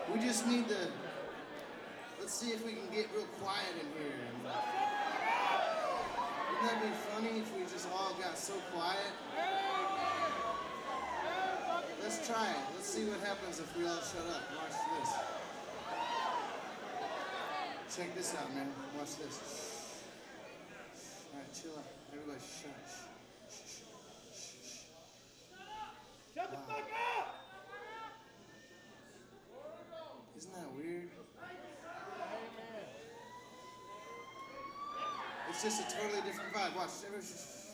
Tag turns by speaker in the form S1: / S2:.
S1: We just need to, let's see if we can get real quiet in here. Wouldn't that be funny if we just all got so quiet? Let's try it. Let's see what happens if we all shut up. Watch this. Check this out, man. Watch this. Alright, chill out. Everybody shut.
S2: Shut the fuck up!
S1: Isn't that weird? It's just a totally different vibe. Watch.